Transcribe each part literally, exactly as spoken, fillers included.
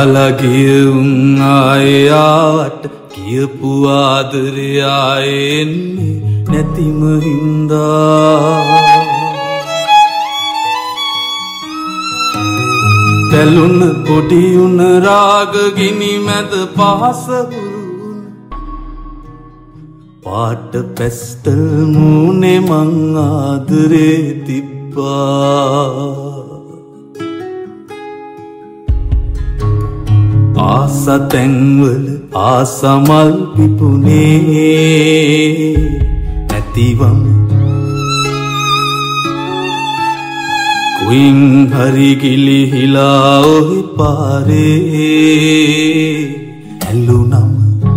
කාලගිය උන් ආයේ ආවට කියපු ආදරේ ආයේ එන්නේ නැතිම හින්දා තැලුන පොඩි උන රාග ගිනි මැද පහස වුණ පාට පැස්තල් මූනේ මං ආදරේ තිබ්බා ආස තැන්වල ආසමල් පිපුනේ නැතිවම කුයින් හරි ගිලිහිලා ඔහි පාරේ ඇල්ලුනම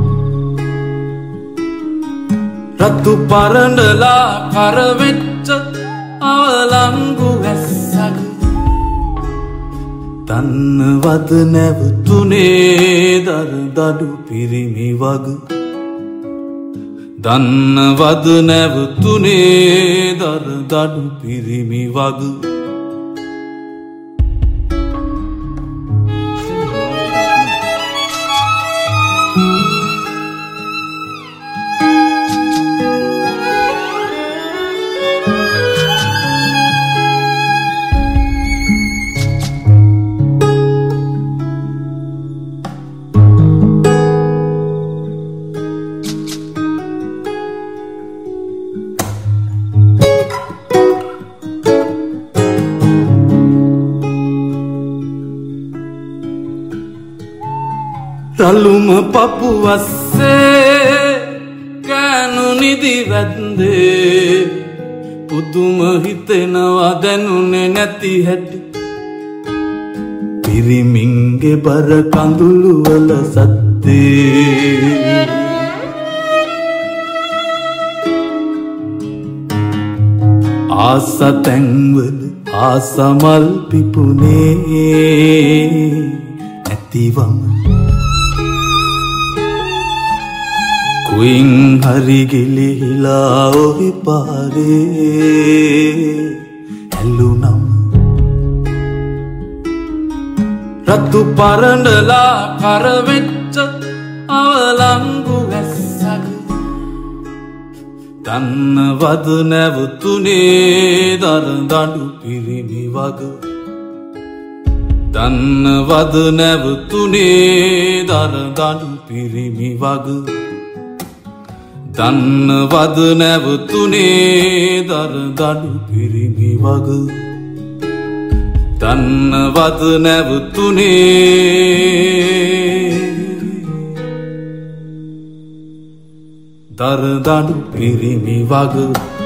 රතු පරණලා කරවෙච්ච අවලංගු වැස්සක තන්නවද නැවතුනේ දර දඩු පිරිමි වග දන්නවද නැවතුනේ දර දඩු පිරිමි වග රළුම පපු වස්සේ කෑනු නිදි වැන්දේ පුදුම හිතෙනවා දැනුනේ නැති හැටි පිරිමින්ගේ බර කඳුළු වල සද්දේ ආස තැන්වල ආසමල් පිපුනේ ඇතිවම කුයින් හරි ගිලිහිලා ඔහි පාරේ ඇල්ලුනම රතු පරණලා කරවෙච්ච අවලංගු වැස්සක දන්නවද නැවතුනේ දර දඩු පිරිමි වග දන්නවද නැවතුනේ දර දඩු පිරිමි වග දන්නවද නැවතුනේ දර දඩු පිරිමි වග දන්නවද නැවතුනේ දර දඩු පිරිමි වග